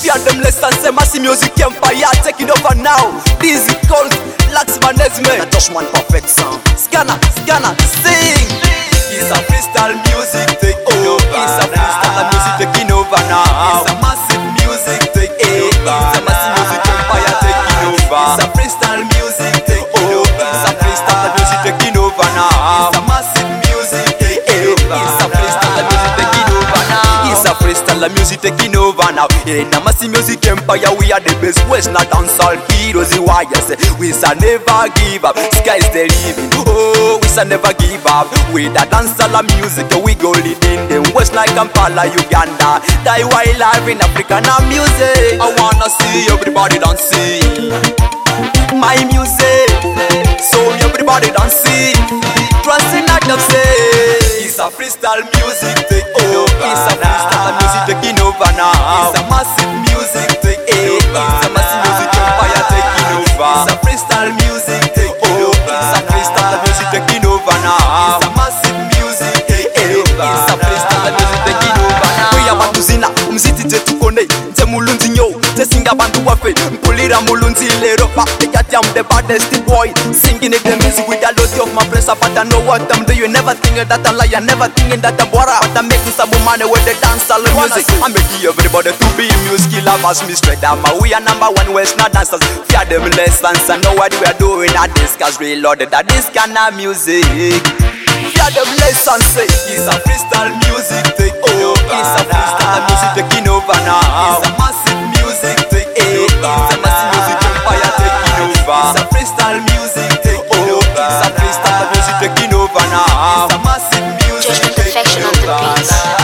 Fear them less and say Massive Music Empire taking over now. This is called Lax Management. Just one perfect sound. Scanner, sing. It's a freestyle music taking over. It's a freestyle music taking over now. It's a massive music taking over. It's a massive music empire taking over. It's a freestyle music taking over. It's a freestyle music taking over now. It's a massive music taking over. It's a freestyle music taking over now. It's a freestyle music taking over now. In a massive music empire, we are the best. West not dancehall heroes. Why I say we shall never give up. Sky's the limit. Oh, we shall never give up. With the dancehall music, we go leading them. West like Kampala, Uganda. Die while live in African music. I wanna see everybody dancing my music, so everybody dancing. Trusting like them say, it's a freestyle music taking over. It's a freestyle music taking over now. It's a massive music taking over. It's a massive music empire taking over. It's a freestyle music taking over. It's a freestyle music taking over now. It's a massive music taking over. It's a freestyle music taking over now. We are about to zina, umziti jetu kone. Nze mulunzi nyo, nze singa bantu wafe. Mpulira mulunzi lero, I'm the baddest boy, singing it the music with a lot of my friends. But I know what I'm doing. Never thinking that I'm lying, never thinking that I'm bora. But I'm making some money with the dancehall music. I'm making everybody to be music lovers. Me straight down, we are number one West not dancers. Fear them lessons, I know what we are doing. At this cause reloaded at this kind of music. Fear them lessons, say it's a freestyle music taking over. It's a freestyle music taking over now. It's a massive music taking over. It's a massive music empire taking over. It's a freestyle music taking over. It's a freestyle music taking over now. It's a massive music taking over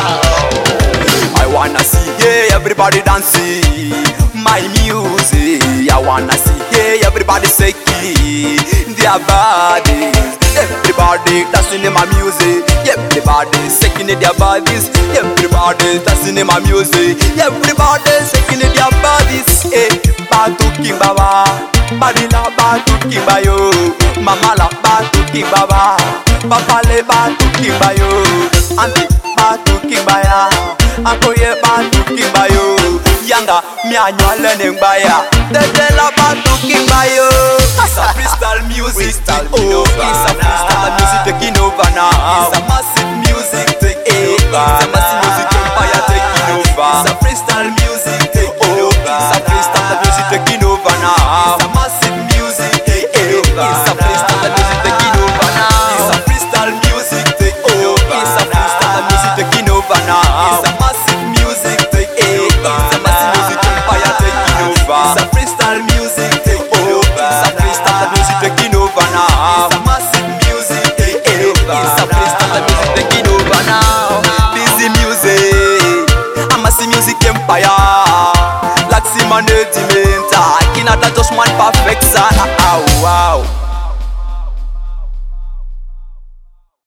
now. I wanna see, yeah, everybody dancing my music. I wanna see, yeah, everybody shaking their bodies. Everybody dancing in my music. Everybody shaking in their bodies. Everybody dancing in my music. Everybody shaking in their bodies. Eh, Batuki Baba, Badila Batuki Bayo, Mamala Batuki Baba, Papale Batuki Bayo, Auntie Batuki Baya, Akoye Batuki Bayo, Yanga Mianyo Learning Baya, Tetela Batuki Bayo. It's a freestyle music taking over. It's a freestyle music taking over now. It's a massive music taking over. It's a massive music empire taking over. It's a freestyle music taking over. It's a freestyle music taking over now. It's a massive music taking over. It's a freestyle music taking over now. It's a freestyle music taking over. It's a freestyle music taking over now. It's a massive music taking over. It's a massive music empire taking over. It's a freestyle music taking over. It's a freestyle music taking over now. It's a massive music taking over. It's a freestyle music taking over now. Busy music, a massive music empire. Laxi management, I cannot just one perfect sound. Wow.